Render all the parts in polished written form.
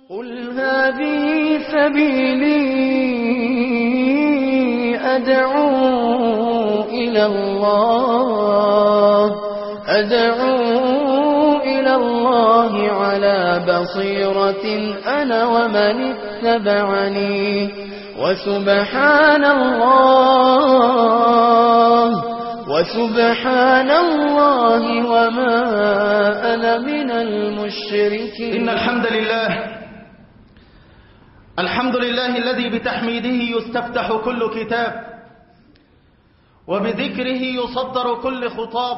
قل هذه سبيلي أدعو إلى الله على بصيرة أنا ومن اتبعني وسبحان الله وما أنا من المشركين. إن الحمد لله الذي بتحميده يستفتح كل كتاب، وبذكره يصدر كل خطاب،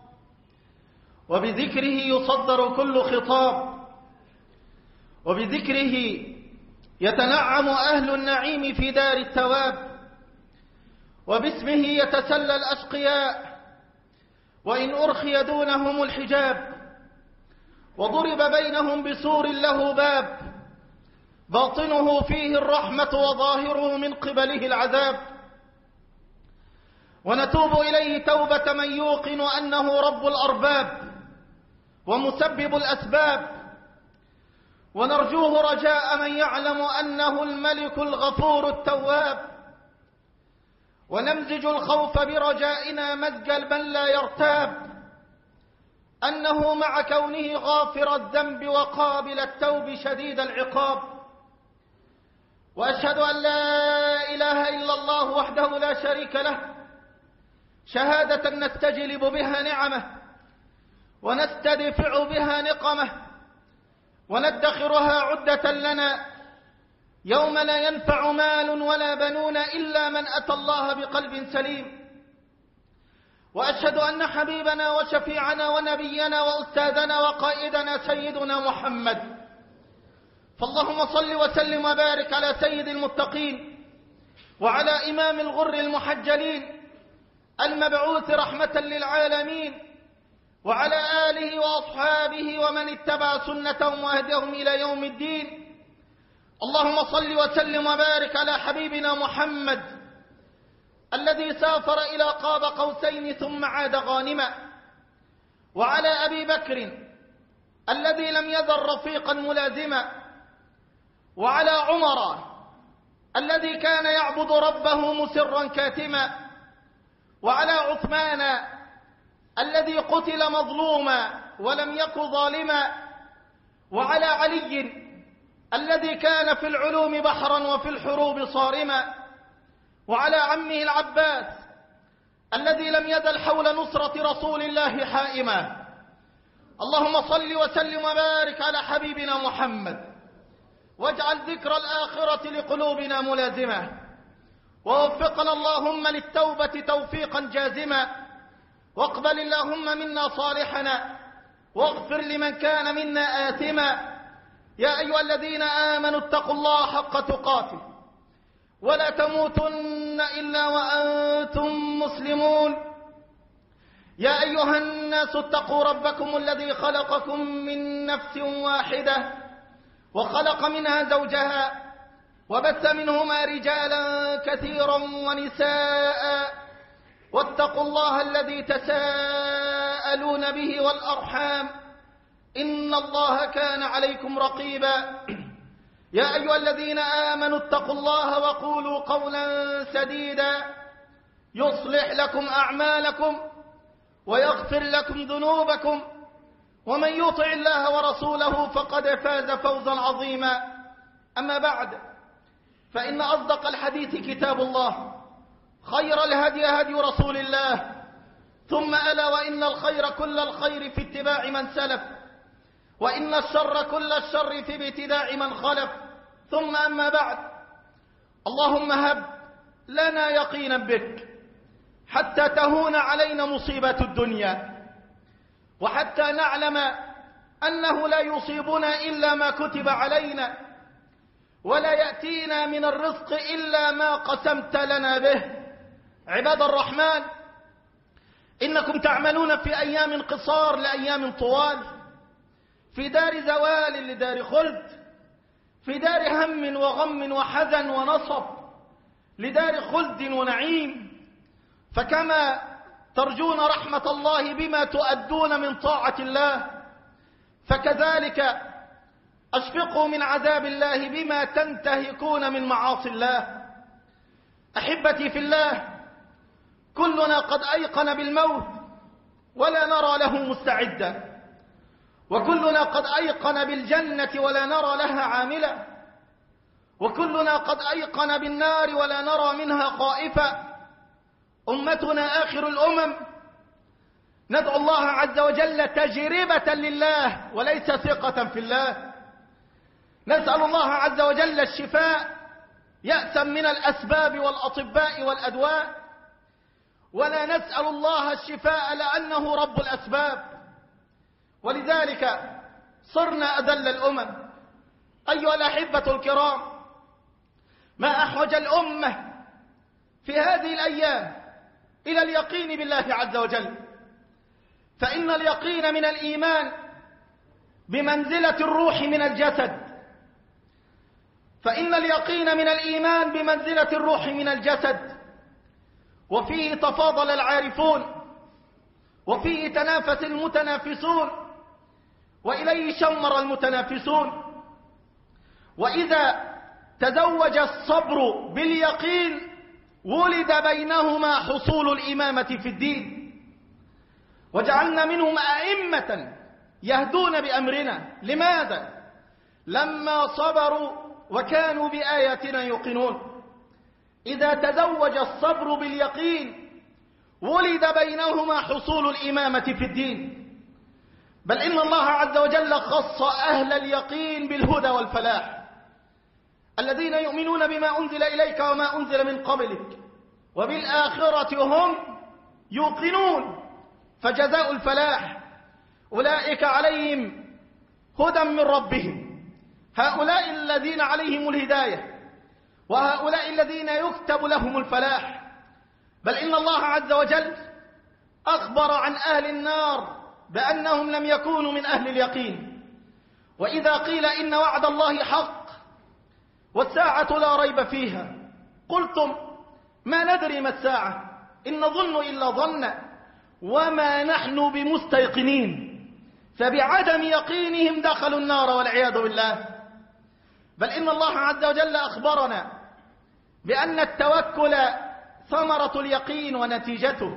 وبذكره يصدر كل خطاب، وبذكره يتنعم أهل النعيم في دار الثواب، وباسمه يتسلى الأشقياء وإن أرخي دونهم الحجاب، وضرب بينهم بسور له باب باطنه فيه الرحمة وظاهره من قبله العذاب. ونتوب إليه توبة من يوقن أنه رب الأرباب ومسبب الأسباب، ونرجوه رجاء من يعلم أنه الملك الغفور التواب، ونمزج الخوف برجائنا مزج من لا يرتاب، أنه مع كونه غافر الذنب وقابل التوب شديد العقاب. وأشهد أن لا إله إلا الله وحده لا شريك له، شهادة نستجلب بها نعمه ونستدفع بها نقمه وندخرها عدة لنا يوم لا ينفع مال ولا بنون إلا من أتى الله بقلب سليم. وأشهد أن حبيبنا وشفيعنا ونبينا وأستاذنا وقائدنا سيدنا محمد، فاللهم صل وسلم وبارك على سيد المتقين وعلى إمام الغر المحجلين المبعوث رحمة للعالمين، وعلى آله وأصحابه ومن اتبع سنتهم وهدهم إلى يوم الدين. اللهم صل وسلم وبارك على حبيبنا محمد الذي سافر إلى قاب قوسين ثم عاد غانما، وعلى أبي بكر الذي لم يذر رفيقا ملازما، وعلى عمر الذي كان يعبد ربه مسرا كاتما، وعلى عثمان الذي قتل مظلوما ولم يك ظالما، وعلى علي الذي كان في العلوم بحرا وفي الحروب صارما، وعلى عمه العباس الذي لم يزل حول نصرة رسول الله حائما. اللهم صل وسلم وبارك على حبيبنا محمد، واجعل ذكر الآخرة لقلوبنا ملازمة، ووفقنا اللهم للتوبة توفيقا جازما، واقبل اللهم منا صالحنا، واغفر لمن كان منا آثما. يا أيها الذين آمنوا اتقوا الله حق تقاته ولا تموتن إلا وأنتم مسلمون. يا أيها الناس اتقوا ربكم الذي خلقكم من نفس واحدة وخلق منها زوجها وبث منهما رجالا كثيرا ونساء، واتقوا الله الذي تساءلون به والأرحام إن الله كان عليكم رقيبا. يا أيها الذين آمنوا اتقوا الله وقولوا قولا سديدا يصلح لكم أعمالكم ويغفر لكم ذنوبكم، ومن يطع الله ورسوله فقد فاز فوزا عظيما. أما بعد، فإن أصدق الحديث كتاب الله، خير الهدي هدي رسول الله، ثم ألا وإن الخير كل الخير في اتباع من سلف، وإن الشر كل الشر في ابتداع من خلف. ثم أما بعد، اللهم هب لنا يقينا بك حتى تهون علينا مصيبة الدنيا، وحتى نعلم أنه لا يصيبنا إلا ما كتب علينا، ولا يأتينا من الرزق إلا ما قسمت لنا به. عباد الرحمن، إنكم تعملون في أيام قصار لأيام طوال، في دار زوال لدار خلد، في دار هم وغم وحزن ونصب لدار خلد ونعيم. فكما ترجون رحمة الله بما تؤدون من طاعة الله، فكذلك أشفقوا من عذاب الله بما تنتهكون من معاصي الله. أحبتي في الله، كلنا قد أيقن بالموت ولا نرى له مستعدا، وكلنا قد أيقن بالجنة ولا نرى لها عاملا، وكلنا قد أيقن بالنار ولا نرى منها خائفا. أمتنا آخر الأمم، ندعو الله عز وجل تجربة لله وليس ثقة في الله. نسأل الله عز وجل الشفاء يأسا من الأسباب والأطباء والأدواء، ولا نسأل الله الشفاء لأنه رب الأسباب. ولذلك صرنا أذل الأمم. أيها الأحبة الكرام، ما أحوج الأمة في هذه الأيام إلى اليقين بالله عز وجل، فإن اليقين من الإيمان بمنزلة الروح من الجسد، فإن اليقين من الإيمان بمنزلة الروح من الجسد، وفيه تفاضل العارفون، وفيه تنافس المتنافسون، وإليه شمر المتنافسون. وإذا تزوج الصبر باليقين ولد بينهما حصول الإمامة في الدين، وجعلنا منهم أئمة يهدون بأمرنا. لماذا؟ لما صبروا وكانوا بآياتنا يوقنون. إذا تزوج الصبر باليقين ولد بينهما حصول الإمامة في الدين. بل إن الله عز وجل خص أهل اليقين بالهدى والفلاح، الذين يؤمنون بما أنزل إليك وما أنزل من قبلك وبالآخرة هم يوقنون، فجزاء الفلاح أولئك عليهم هدى من ربهم. هؤلاء الذين عليهم الهداية، وهؤلاء الذين يكتب لهم الفلاح. بل إن الله عز وجل أخبر عن أهل النار بأنهم لم يكونوا من أهل اليقين. وإذا قيل إن وعد الله حق والساعة لا ريب فيها قلتم ما ندري ما الساعة إن نظن إلا ظنا وما نحن بمستيقنين. فبعدم يقينهم دخلوا النار والعياذ بالله. بل إن الله عز وجل أخبرنا بأن التوكل ثمرة اليقين ونتيجته.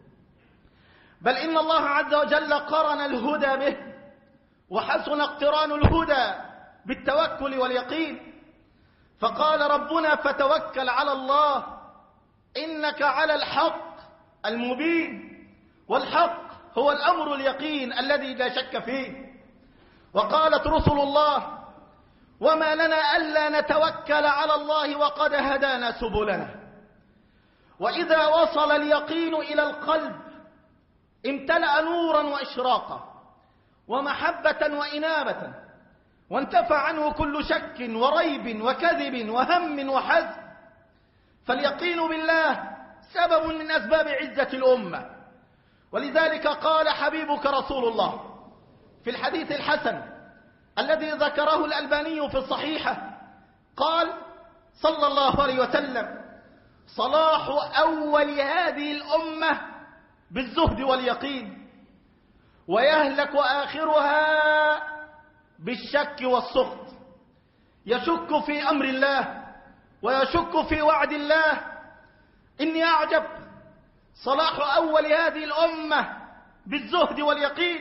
بل إن الله عز وجل قرن الهدى به، وحسن اقتران الهدى بالتوكل واليقين. فقال ربنا فتوكل على الله إنك على الحق المبين، والحق هو الأمر اليقين الذي لا شك فيه. وقالت رسل الله وما لنا ألا نتوكل على الله وقد هدانا سبلنا. وإذا وصل اليقين إلى القلب امتلأ نورا وإشراقا ومحبة وإنابة، وانتفى عنه كل شك وريب وكذب وهم وحزن. فاليقين بالله سبب من أسباب عزة الأمة. ولذلك قال حبيبك رسول الله في الحديث الحسن الذي ذكره الألباني في الصحيحة، قال صلى الله عليه وسلم صلاح أول هذه الأمة بالزهد واليقين، ويهلك آخرها بالشك والسخط. يشك في أمر الله ويشك في وعد الله. إني أعجب صلاح أول هذه الأمة بالزهد واليقين.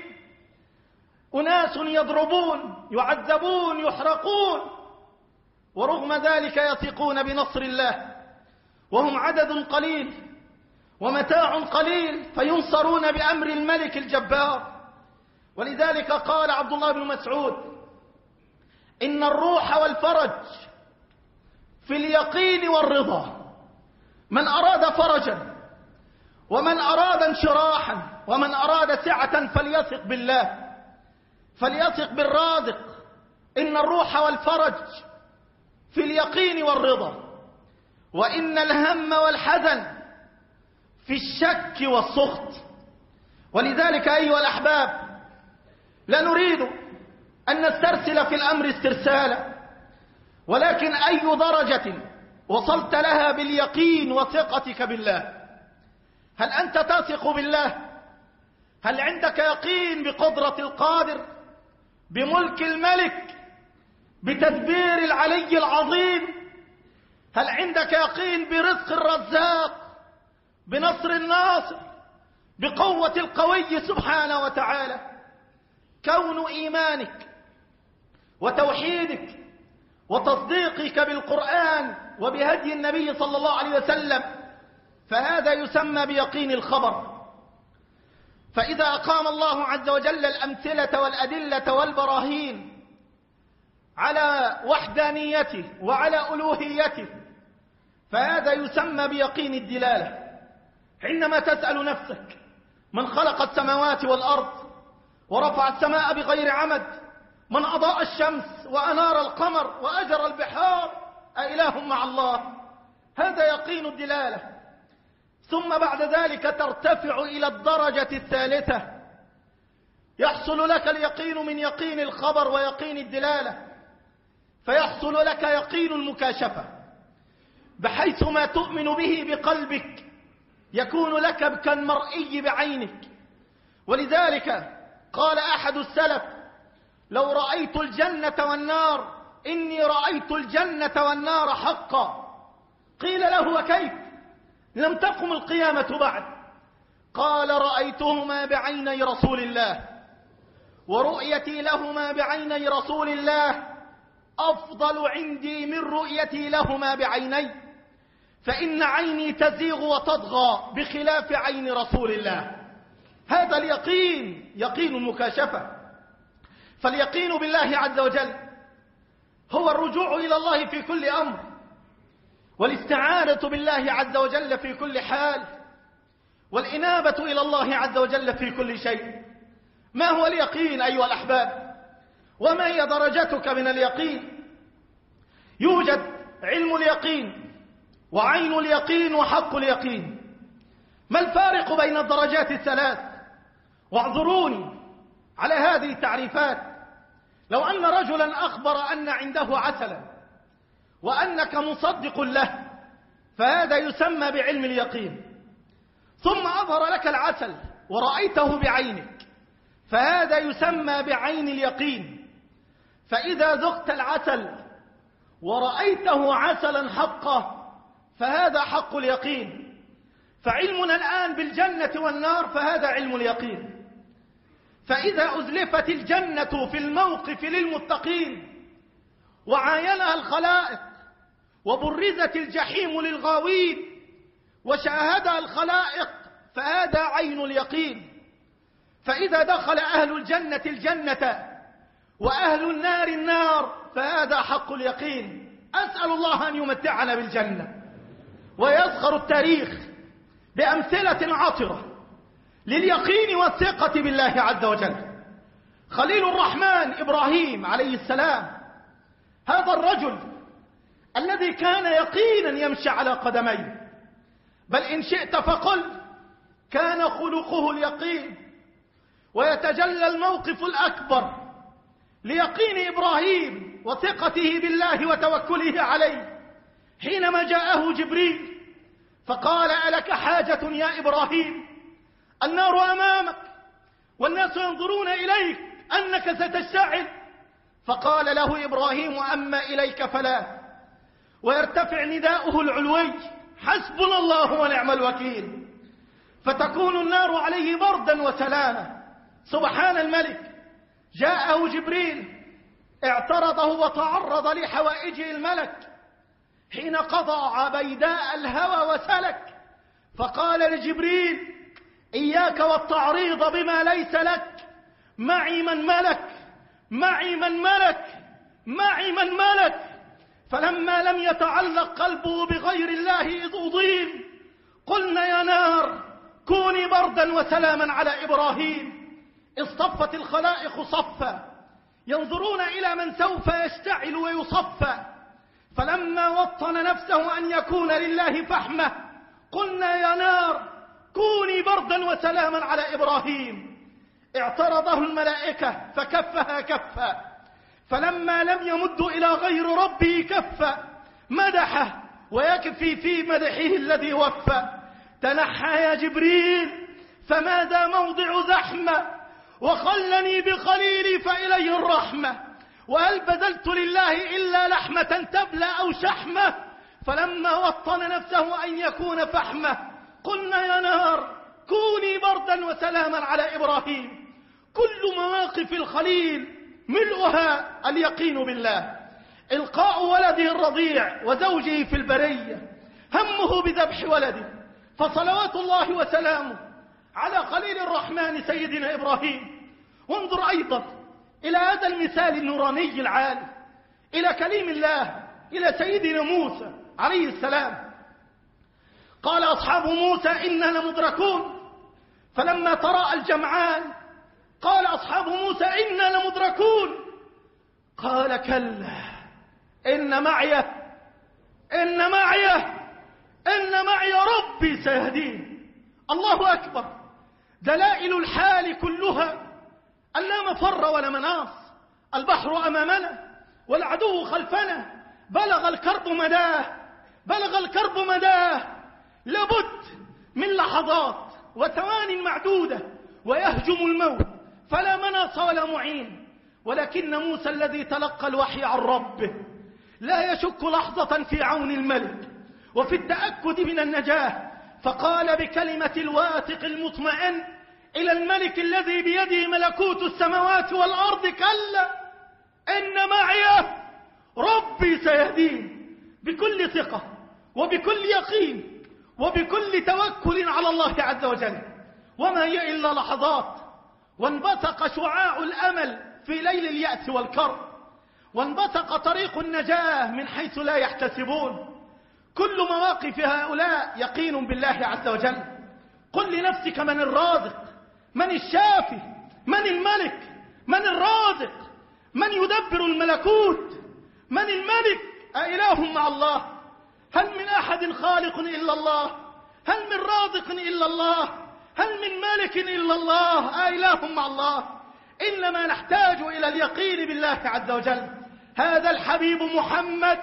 أناس يضربون يعذبون يحرقون، ورغم ذلك يثقون بنصر الله، وهم عدد قليل ومتاع قليل فينصرون بأمر الملك الجبار. ولذلك قال عبد الله بن مسعود إن الروح والفرج في اليقين والرضا. من أراد فرجا ومن أراد انشراحا ومن أراد سعة فليثق بالله، فليثق بالرازق. إن الروح والفرج في اليقين والرضا، وإن الهم والحزن في الشك والسخط. ولذلك أيها الأحباب لا نريد أن نسترسل في الأمر استرسالا، ولكن أي درجة وصلت لها باليقين وثقتك بالله؟ هل أنت تثق بالله؟ هل عندك يقين بقدرة القادر، بملك الملك، بتدبير العلي العظيم؟ هل عندك يقين برزق الرزاق، بنصر الناصر، بقوة القوي سبحانه وتعالى؟ كون إيمانك وتوحيدك وتصديقك بالقرآن وبهدي النبي صلى الله عليه وسلم، فهذا يسمى بيقين الخبر. فإذا أقام الله عز وجل الأمثلة والأدلة والبراهين على وحدانيته وعلى ألوهيته، فهذا يسمى بيقين الدلالة. حينما تسأل نفسك من خلق السماوات والأرض ورفع السماء بغير عمد، من أضاء الشمس وأنار القمر وأجرى البحار، أإله مع الله؟ هذا يقين الدلالة. ثم بعد ذلك ترتفع إلى الدرجة الثالثة، يحصل لك اليقين من يقين الخبر ويقين الدلالة، فيحصل لك يقين المكاشفة، بحيث ما تؤمن به بقلبك يكون لك كالمرئي بعينك. ولذلك قال أحد السلف: لو رأيت الجنة والنار إني رأيت الجنة والنار حقا. قيل له: وكيف؟ لم تقم القيامة بعد. قال: رأيتهما بعيني رسول الله، ورؤيتي لهما بعيني رسول الله أفضل عندي من رؤيتي لهما بعيني، فإن عيني تزيغ وتطغى بخلاف عين رسول الله. هذا اليقين يقين المكاشفة. فاليقين بالله عز وجل هو الرجوع إلى الله في كل أمر، والاستعانة بالله عز وجل في كل حال، والإنابة إلى الله عز وجل في كل شيء. ما هو اليقين أيها الأحباب؟ وما هي درجتك من اليقين؟ يوجد علم اليقين وعين اليقين وحق اليقين. ما الفارق بين الدرجات الثلاث؟ واعذروني على هذه التعريفات. لو أن رجلا أخبر أن عنده عسلا وأنك مصدق له، فهذا يسمى بعلم اليقين. ثم أظهر لك العسل ورأيته بعينك، فهذا يسمى بعين اليقين. فإذا ذقت العسل ورأيته عسلا حقا، فهذا حق اليقين. فعلمنا الآن بالجنة والنار فهذا علم اليقين. فإذا أزلفت الجنة في الموقف للمتقين وعاينها الخلائق، وبرزت الجحيم للغاوين وشاهدها الخلائق، فهذا عين اليقين. فإذا دخل أهل الجنة الجنة وأهل النار النار، فهذا حق اليقين. أسأل الله أن يمتعنا بالجنة. ويزخر التاريخ بأمثلة عطرة لليقين والثقة بالله عز وجل. خليل الرحمن إبراهيم عليه السلام، هذا الرجل الذي كان يقينا يمشي على قدميه، بل إن شئت فقل كان خلقه اليقين. ويتجلى الموقف الأكبر ليقين إبراهيم وثقته بالله وتوكله عليه حينما جاءه جبريل فقال: ألك حاجة يا إبراهيم؟ النار أمامك والناس ينظرون إليك أنك ستشتعل. فقال له إبراهيم: أما إليك فلا. ويرتفع نداؤه العلوي: حسبنا الله ونعم الوكيل. فتكون النار عليه بردا وسلاما. سبحان الملك. جاءه جبريل اعترضه وتعرض لحوائجه الملك حين قضى بيداء الهوى وسلك، فقال لجبريل: إياك والتعريض بما ليس لك، معي من ملك، معي من ملك، معي من ملك. فلما لم يتعلق قلبه بغير الله إذ أضيم، قلنا يا نار كوني بردا وسلاما على إبراهيم. اصطفت الخلائق صفا ينظرون إلى من سوف يشتعل ويصفى. فلما وطن نفسه أن يكون لله فحمة، قلنا يا نار كوني بردا وسلاما على إبراهيم. اعترضه الملائكة فكفها كفا، فلما لم يمد إلى غير ربه كفا مدحه، ويكفي في مدحه الذي وفى. تنحى يا جبريل فماذا موضع زحمة، وخلني بخليلي فإليه الرحمة. وهل بذلت لله إلا لحمة تبلى أو شحمة؟ فلما وطن نفسه أن يكون فحمة قلنا يا نار كوني بردا وسلاما على إبراهيم. كل مواقف الخليل ملؤها اليقين بالله. إلقاء ولده الرضيع وزوجه في البرية، همه بذبح ولده، فصلوات الله وسلامه على خليل الرحمن سيدنا إبراهيم. وانظر أيضا إلى هذا المثال النوراني العالي، إلى كليم الله، إلى سيدنا موسى عليه السلام. قال أصحاب موسى إنا لمدركون، فلما تراءى الجمعان قال أصحاب موسى إنا لمدركون، قال كلا إن معي ربي سيهدين. الله أكبر. دلائل الحال كلها أن لا مفر ولا مناص. البحر أمامنا والعدو خلفنا، بلغ الكرب مداه، لابد من لحظات وثوان معدودة ويهجم الموت، فلا مناص ولا معين. ولكن موسى الذي تلقى الوحي عن ربه لا يشك لحظة في عون الملك وفي التأكد من النجاة، فقال بكلمة الواثق المطمئن إلى الملك الذي بيده ملكوت السماوات والأرض: كلا إن معي ربي سيهدين. بكل ثقة وبكل يقين وبكل توكل على الله عز وجل. وما هي إلا لحظات، وانبثق شعاع الأمل في ليل اليأس والكرب، وانبثق طريق النجاة من حيث لا يحتسبون. كل مواقف هؤلاء يقين بالله عز وجل. قل لنفسك: من الرازق؟ من الشافي؟ من الملك؟ من الرازق؟ من يدبر الملكوت؟ من الملك؟ أإله مع الله؟ هل من أحد خالق إلا الله؟ هل من رازق إلا الله؟ هل من ملك إلا الله؟ أإله مع الله؟ إنما نحتاج إلى اليقين بالله عز وجل. هذا الحبيب محمد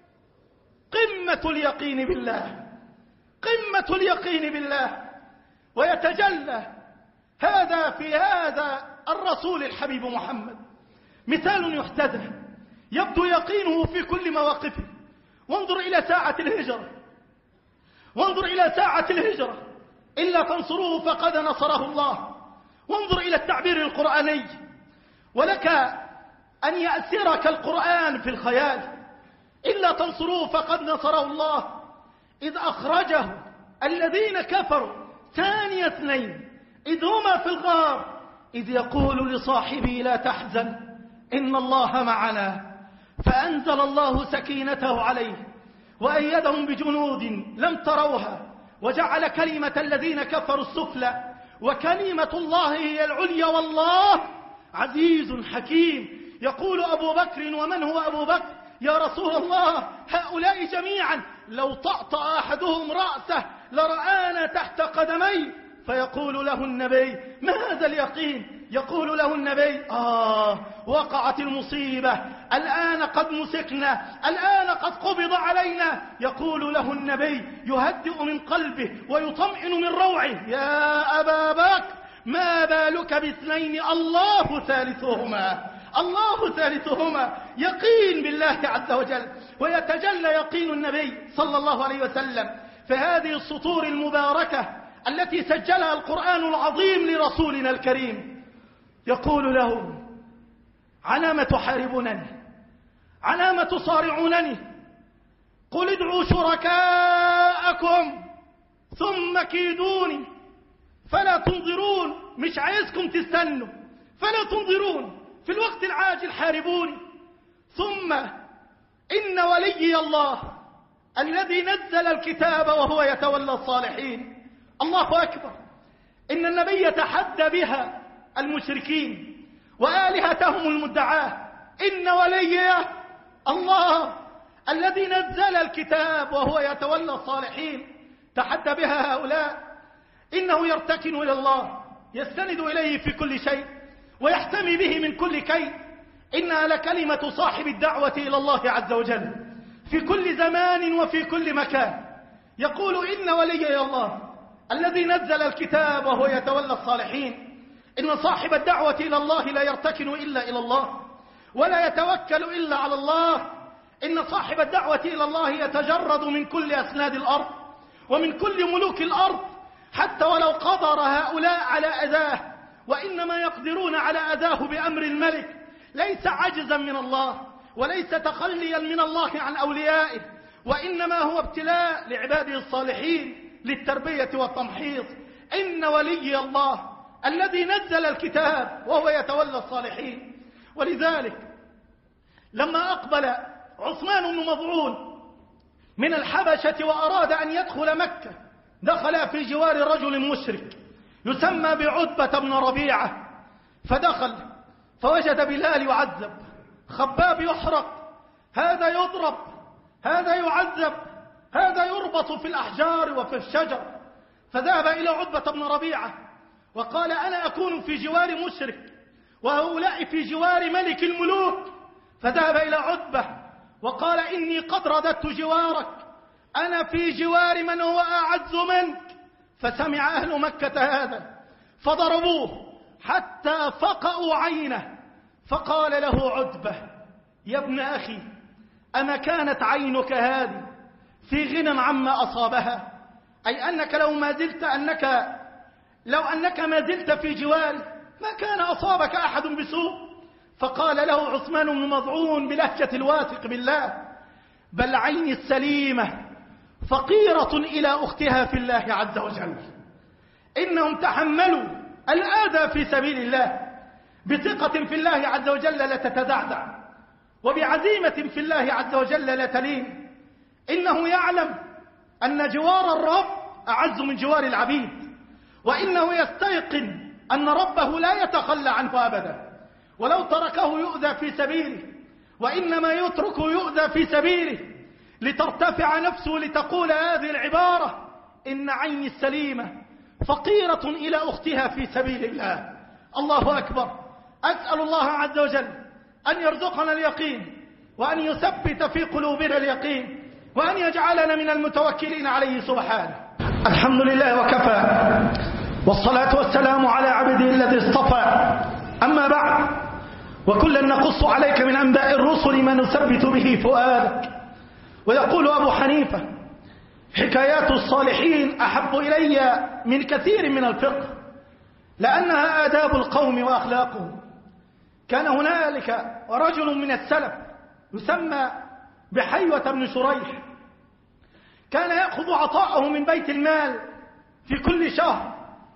قمة اليقين بالله، قمة اليقين بالله. ويتجلى هذا في هذا الرسول الحبيب محمد مثال يحتذى، يبدو يقينه في كل مواقفه. وانظر إلى ساعة الهجرة، وانظر إلى ساعة الهجرة: إلا تنصروه فقد نصره الله. وانظر إلى التعبير القرآني: ولك أن يأسرك القرآن في الخيال. إلا تنصروه فقد نصره الله إذ أخرجه الذين كفروا ثاني اثنين إذ هما في الغار إذ يقول لصاحبه لا تحزن إن الله معنا، فأنزل الله سكينته عليه وأيدهم بجنود لم تروها وجعل كلمة الذين كفروا السفلى وكلمة الله هي العليا والله عزيز حكيم. يقول أبو بكر: ومن هو أبو بكر يا رسول الله؟ هؤلاء جميعا لو طأطأ أحدهم رأسه لرآنا تحت قدمي. فيقول له النبي: ما هذا اليقين؟ يقول له النبي: وقعت المصيبة، الآن قد مسكنا، الآن قد قبض علينا. يقول له النبي يهدئ من قلبه ويطمئن من روعه: يا أبا بكر ما بالك باثنين الله ثالثهما، الله ثالثهما. يقين بالله عز وجل. ويتجلى يقين النبي صلى الله عليه وسلم في هذه السطور المباركة التي سجلها القرآن العظيم لرسولنا الكريم. يقول له: على ما تحاربونني؟ على ما تصارعونني؟ قل ادعوا شركاءكم ثم كيدوني فلا تنظرون. مش عايزكم تستنوا، فلا تنظرون، في الوقت العاجل حاربوني. ثم إن وليي الله الذي نزل الكتاب وهو يتولى الصالحين. الله أكبر. إن النبي يتحدى بها المشركين وآلهتهم المدعاة. إن وليي الله الذي نزل الكتاب وهو يتولى الصالحين. تحدى بها هؤلاء. إنه يرتكن إلى الله، يستند إليه في كل شيء ويحتمي به من كل كيد. إنها لكلمة صاحب الدعوة إلى الله عز وجل في كل زمان وفي كل مكان. يقول: إن وليي الله الذي نزل الكتاب وهو يتولى الصالحين. إن صاحب الدعوة إلى الله لا يرتكن إلا إلى الله. ولا يتوكل إلا على الله. إن صاحب الدعوة إلى الله يتجرد من كل أسناد الأرض ومن كل ملوك الأرض، حتى ولو قدر هؤلاء على أذاه، وإنما يقدرون على أذاه بأمر الملك، ليس عجزا من الله وليس تخليا من الله عن أوليائه، وإنما هو ابتلاء لعباده الصالحين للتربية والتمحيص. إن ولي الله الذي نزل الكتاب وهو يتولى الصالحين. ولذلك لما أقبل عثمان بن مظعون من الحبشة وأراد أن يدخل مكة، دخل في جوار رجل مشرك يسمى بعتبة بن ربيعة، فدخل فوجد بلال يعذب، خباب يحرق، هذا يضرب، هذا يعذب، هذا يربط في الأحجار وفي الشجر. فذهب إلى عتبة بن ربيعة وقال: أنا أكون في جوار مشرك وهؤلاء في جوار ملك الملوك. فذهب إلى عتبة وقال: إني قد رددت جوارك، أنا في جوار من هو أعز منك. فسمع أهل مكة هذا فضربوه حتى فقأوا عينه، فقال له عتبة: يا ابن أخي، أما كانت عينك هذه في غنى عما أصابها؟ أي أنك لو أنك ما زلت في جوار ما كان أصابك أحد بسوء. فقال له عثمان بن مظعون بلهجة الواثق بالله: بل عيني السليمة فقيرة إلى أختها في الله عز وجل. إنهم تحملوا الآذى في سبيل الله بثقة في الله عز وجل لا تتزعزع، وبعزيمة في الله عز وجل لا تلين. إنه يعلم أن جوار الرب أعز من جوار العبيد، وإنه يستيقن أن ربه لا يتخلى عنه أبدا، ولو تركه يؤذى في سبيله، وإنما يتركه يؤذى في سبيله لترتفع نفسه لتقول هذه العبارة: إن عيني السليمة فقيرة إلى أختها في سبيل الله. الله أكبر. أسأل الله عز وجل أن يرزقنا اليقين، وأن يثبت في قلوبنا اليقين، وأن يجعلنا من المتوكلين عليه سبحانه. الحمد لله وكفى، والصلاة والسلام على عبده الذي اصطفى. أما بعد، وكلا نقص عليك من أنباء الرسل ما نثبت به فؤادك. ويقول أبو حنيفة: حكايات الصالحين أحب إلي من كثير من الفقه، لأنها آداب القوم وأخلاقهم. كان هنالك رجل من السلف يسمى بحيوة بن شريح، كان يأخذ عطاءه من بيت المال في كل شهر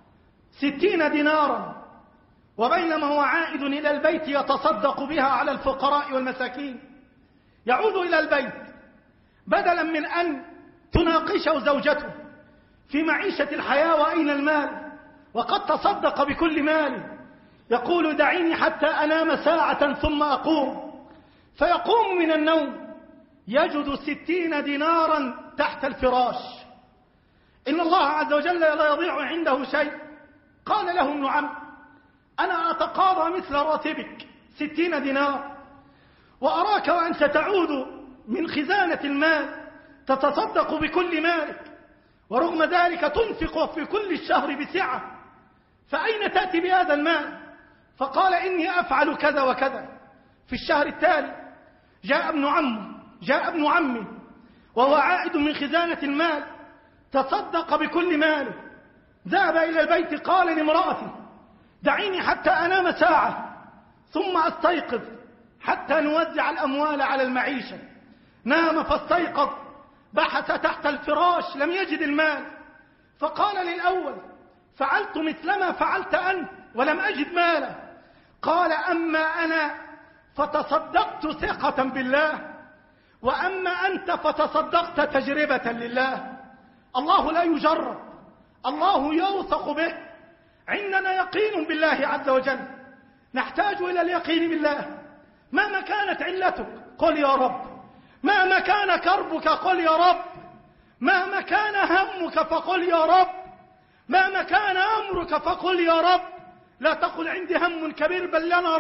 60 دينارا، وبينما هو عائد إلى البيت يتصدق بها على الفقراء والمساكين. يعود إلى البيت بدلا من أن تناقشه زوجته في معيشة الحياة وأين المال، وقد تصدق بكل ماله، يقول: دعيني حتى أنام ساعة ثم أقوم. فيقوم من النوم يجد 60 دينارا تحت الفراش. إن الله عز وجل لا يضيع عنده شيء. قال له ابن عم: أنا أتقاضى مثل راتبك 60 دينار، وأراك وأنت تعود من خزانة المال تتصدق بكل مالك، ورغم ذلك تنفق في كل الشهر بسعة، فأين تأتي بهذا المال؟ فقال: إني أفعل كذا وكذا. في الشهر التالي جاء ابن عمي وهو عائد من خزانة المال تصدق بكل ماله. ذهب إلى البيت قال لامرأتي: دعيني حتى أنام ساعة ثم أستيقظ حتى نوزع الأموال على المعيشة. نام فاستيقظ، بحث تحت الفراش لم يجد المال، فقال للأول: فعلت مثلما فعلت أنت ولم أجد مالا. قال: أما أنا فتصدقت ثقة بالله، وأما أنت فتصدقت تجربة لله. الله لا يجرب، الله يوثق به. عندنا يقين بالله عز وجل، نحتاج إلى اليقين بالله. مهما كانت علتك قل يا رب، مهما كان كربك قل يا رب، مهما كان همك فقل يا رب، مهما كان أمرك فقل يا رب. لا تقل عندي هم كبير، بل لنا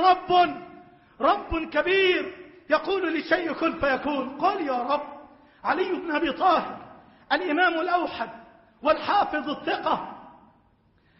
رب كبير يقول للشيء كن فيكون. قل يا رب. علي بن أبي طالب الإمام الأوحد والحافظ الثقة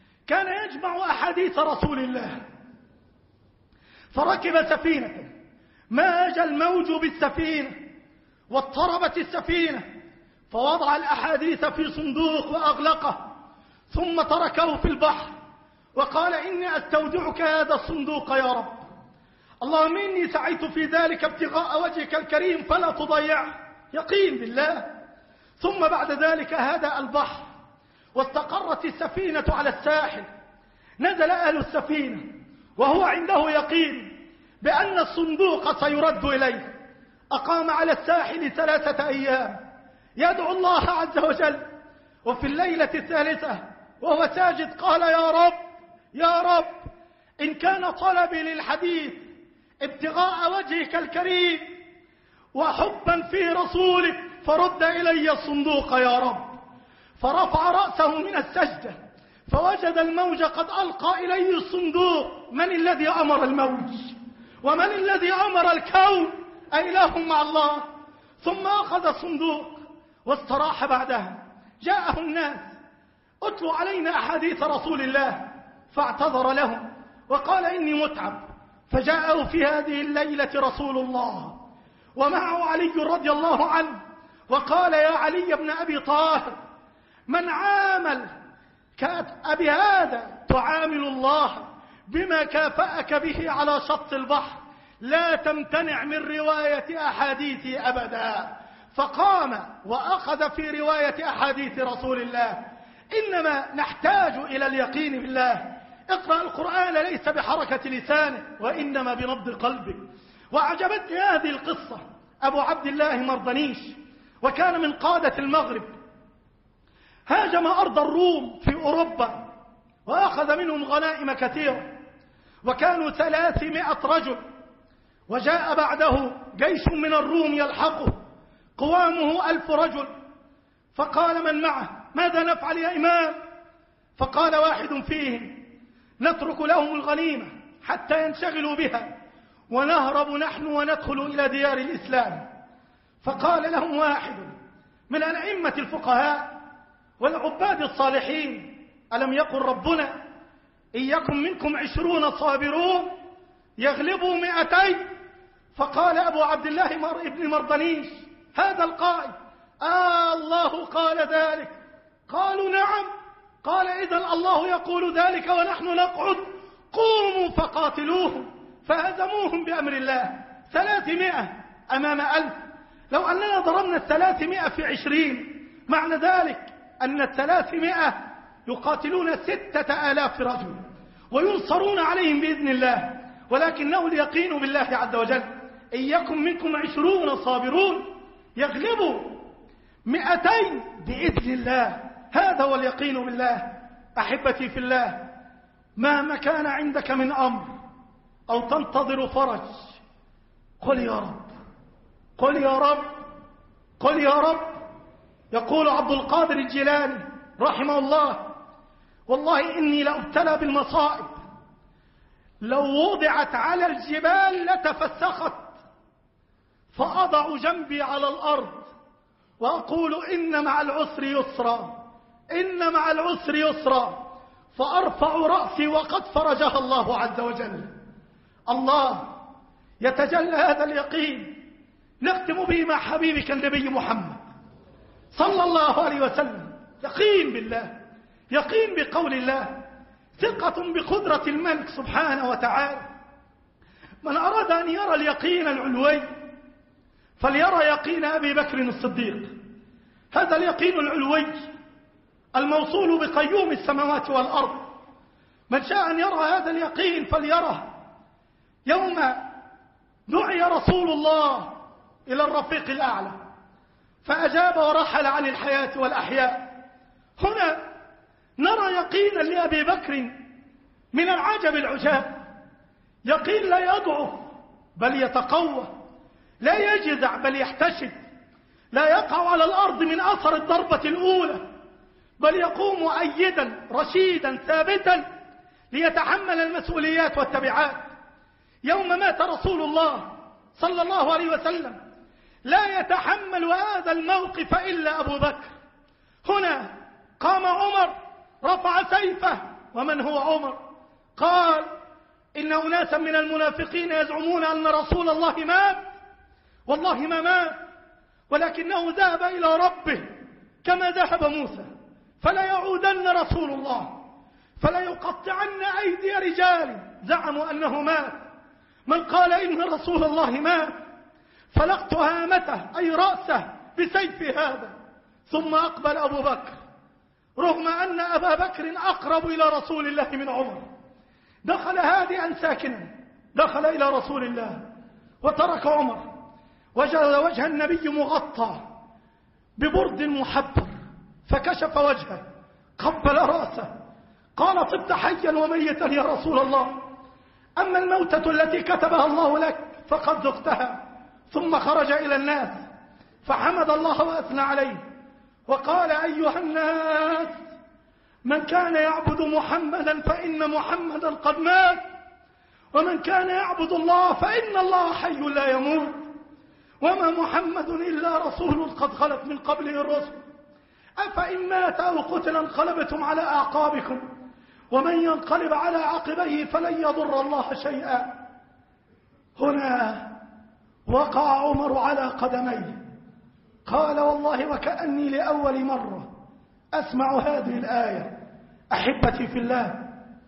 كان يجمع أحاديث رسول الله، فركب سفينة ماج الموج بالسفينة واضطربت السفينة، فوضع الأحاديث في صندوق وأغلقه، ثم تركه في البحر وقال إني أستودعك هذا الصندوق يا رب، اللهم إني سعيت في ذلك ابتغاء وجهك الكريم فلا تضيعه، يقين بالله. ثم بعد ذلك هدأ البحر واستقرت السفينة على الساحل، نزل أهل السفينة وهو عنده يقين بأن الصندوق سيرد إليه. أقام على الساحل 3 أيام يدعو الله عز وجل، وفي الليلة الثالثة وهو ساجد قال يا رب يا رب، إن كان طلبي للحديث ابتغاء وجهك الكريم وحبا في رسولك فرد إلي الصندوق يا رب. فرفع رأسه من السجدة فوجد الموج قد ألقى إليه الصندوق. من الذي أمر الموج ومن الذي أمر الكون؟ أإله مع الله؟ ثم أخذ الصندوق واستراح. بعدها جاءه الناس اتلوا علينا أحاديث رسول الله، فاعتذر لهم وقال إني متعب. فجاءه في هذه الليلة رسول الله ومعه علي رضي الله عنه، وقال يا علي بن أبي طاهر، من عامل كأبي هذا تعامل الله بما كافأك به على شط البحر، لا تمتنع من رواية أحاديثي أبدا. فقام وأخذ في رواية أحاديث رسول الله. إنما نحتاج إلى اليقين بالله. اقرأ القرآن ليس بحركة لسانه وإنما بنبض قلبه. وأعجبتني هذه القصة. أبو عبد الله مرضنيش، وكان من قادة المغرب، هاجم أرض الروم في أوروبا وأخذ منهم غنائم كثيرة، وكانوا 300 رجل، وجاء بعده جيش من الروم يلحقه قوامه 1000 رجل. فقال من معه ماذا نفعل يا إمام؟ فقال واحد فيهم نترك لهم الغنيمة حتى ينشغلوا بها ونهرب نحن وندخل إلى ديار الإسلام. فقال لهم واحد من الأئمة الفقهاء والعباد الصالحين ألم يقل ربنا إن يكن منكم 20 صابرون يغلبوا 200؟ فقال أبو عبد الله ابن مرضنيش هذا القائل الله قال ذلك؟ قالوا نعم. قال إذن الله يقول ذلك ونحن نقعد؟ قوموا فقاتلوهم. فهزموهم بأمر الله 300 أمام 1000. لو أننا ضربنا 300 في 20 معنى ذلك أن 300 يقاتلون 6000 رجل وينصرون عليهم بإذن الله. ولكنه اليقين بالله عز وجل. إن يكن منكم 20 صابرون يغلبوا 200 بإذن الله. هذا هو اليقين بالله. أحبتي في الله، مهما كان عندك من أمر أو تنتظر فرج، قل يا رب، قل يا رب، قل يا رب. يقول عبد القادر الجيلاني رحمه الله والله إني لأبتلى بالمصائب، لو وضعت على الجبال لتفسخت، فأضع جنبي على الأرض وأقول إن مع العسر يسرا، إن مع العسر يسرا، فأرفع رأسي وقد فرجها الله عز وجل. الله يتجلى هذا اليقين. نختم به مع حبيبك النبي محمد صلى الله عليه وسلم. يقين بالله، يقين بقول الله، ثقة بقدرة الملك سبحانه وتعالى. من أراد أن يرى اليقين العلوي فليرى يقين أبي بكر الصديق. هذا اليقين العلوي الموصول بقيوم السماوات والأرض. من شاء أن يرى هذا اليقين فليره. يوم دعي رسول الله إلى الرفيق الأعلى فأجاب ورحل عن الحياة والأحياء. هنا نرى يقينا لأبي بكر من العجب العجاب. يقين لا يضعف بل يتقوى، لا يجزع بل يحتشد، لا يقع على الأرض من أثر الضربة الأولى بل يقوم مؤيدا رشيدا ثابتا ليتحمل المسؤوليات والتبعات. يوم مات رسول الله صلى الله عليه وسلم لا يتحمل هذا الموقف إلا أبو بكر. هنا قام عمر رفع سيفه. ومن هو عمر؟ قال إن أناسا من المنافقين يزعمون أن رسول الله مات، والله ما مات، ولكنه ذهب إلى ربه كما ذهب موسى، فلا يعودن رسول الله، فلا يقطعن أيدي رجال زعموا أنه مات. من قال إن رسول الله مات فلقت هامته أي رأسه بسيف هذا. ثم أقبل أبو بكر، رغم أن أبا بكر أقرب إلى رسول الله من عمر، دخل هادئا ساكنا، دخل إلى رسول الله وترك عمر، وجد وجه النبي مغطى ببرد محبر، فكشف وجهه، قبل رأسه، قال طبت حيا وميتا يا رسول الله، أما الموتة التي كتبها الله لك فقد ذقتها. ثم خرج إلى الناس فحمد الله وأثنى عليه وقال أيها الناس، من كان يعبد محمدا فإن محمدا قد مات، ومن كان يعبد الله فإن الله حي لا يموت، وما محمد إلا رسول قد خلت من قبله الرسل، أفإن مات أو قتل انقلبتم على أعقابكم، ومن ينقلب على عقبيه فلن يضر الله شيئا. هنا وقع عمر على قدميه، قال والله وكأني لأول مرة أسمع هذه الآية. أحبتي في الله،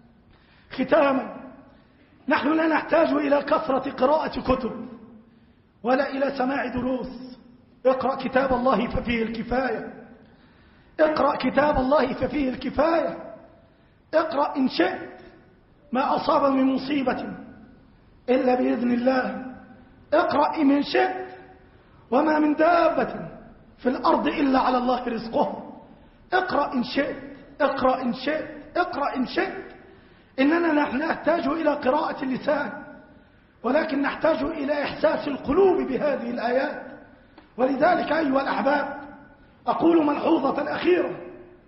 ختاما، نحن لا نحتاج إلى كثرة قراءة كتب ولا إلى سماع دروس. اقرأ كتاب الله ففيه الكفاية، اقرأ كتاب الله ففيه الكفاية. اقرأ إن شئت ما أصاب من مصيبة إلا بإذن الله، اقرأ إن شئت وما من دابة في الأرض إلا على الله رزقه، اقرأ إن شئت، اقرأ إن شئت، اقرأ إن شئت. إننا نحن نحتاج إلى قراءة اللسان، ولكن نحتاج إلى إحساس القلوب بهذه الآيات. ولذلك أيها الأحباب أقول ملحوظة الأخيرة،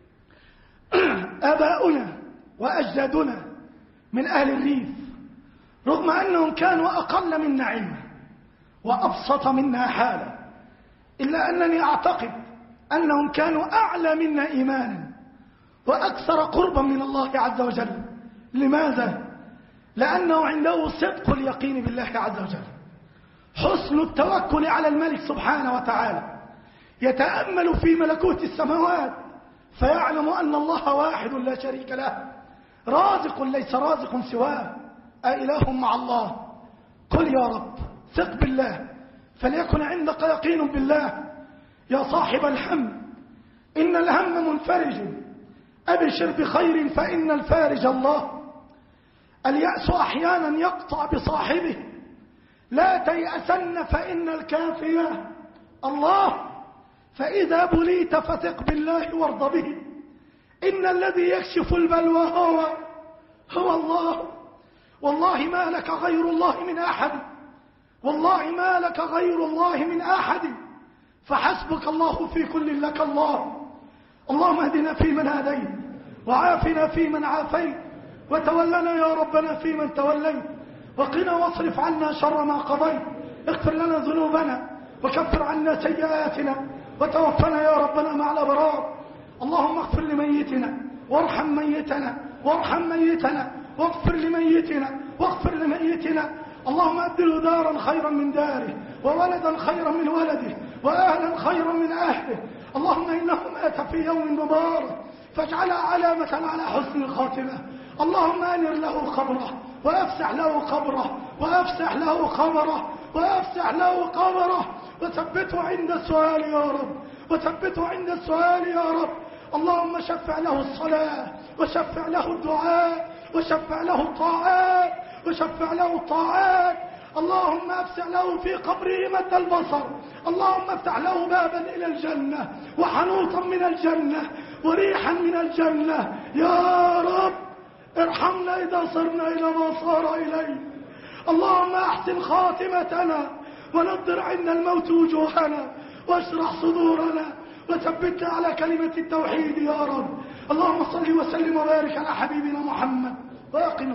آباؤنا وأجدادنا من أهل الريف رغم أنهم كانوا أقل منا علما وأبسط منا حالا، إلا أنني أعتقد أنهم كانوا أعلى منا إيمانا وأكثر قربا من الله عز وجل. لماذا؟ لأنه عنده صدق اليقين بالله عز وجل، حسن التوكل على الملك سبحانه وتعالى، يتأمل في ملكوت السماوات فيعلم أن الله واحد لا شريك له، رازق ليس رازق سواه، أإله مع الله؟ قل يا رب، ثق بالله، فليكن عندك يقين بالله. يا صاحب الهم، إن الهم منفرج، أبشر بخير فإن الفارج الله. اليأس أحيانا يقطع بصاحبه، لا تيأسن فإن الكافية الله، فإذا بليت فثق بالله وارض به، إن الذي يكشف البلوى هو الله. والله ما لك غير الله من أحد، والله ما لك غير الله من أحد، فحسبك الله في كل لك الله. اللهم اهدنا فيمن هديت، وعافنا فيمن عافيت، وتولنا يا ربنا فيمن توليت، وقنا واصرف عنا شر ما قضيت. اغفر لنا ذنوبنا وكفر عنا سيئاتنا، وتوفنا يا ربنا مع الأبرار. اللهم اغفر لميتنا وارحم ميتنا، وارحم ميتنا واغفر لميتنا، واغفر لميتنا. اللهم أبدله دارا خيرا من داره، وولدا خيرا من ولده، وأهلا خيرا من أهله. اللهم إنه مات في يوم مبارك، فاجعلها علامة على حسن الخاتمة. اللهم أنر له قبره، وأفسح له قبره، وأفسح له قبره، وأفسح له قبره، وثبته عند السؤال يا رب، وثبته عند السؤال يا رب. اللهم شفع له الصلاة، وشفع له الدعاء، وشفع له الطاعات، وشفع له الطاعات. اللهم افتح له في قبره مد البصر. اللهم افتح له بابا إلى الجنة، وحنوطا من الجنة، وريحا من الجنة يا رب. ارحمنا إذا صرنا إلى ما صار إليه. اللهم أحسن خاتمتنا، ونضر عند الموت وجوهنا، واشرح صدورنا، وثبتنا على كلمة التوحيد يا رب. اللهم صل وسلم وبارك على حبيبنا محمد، وأقم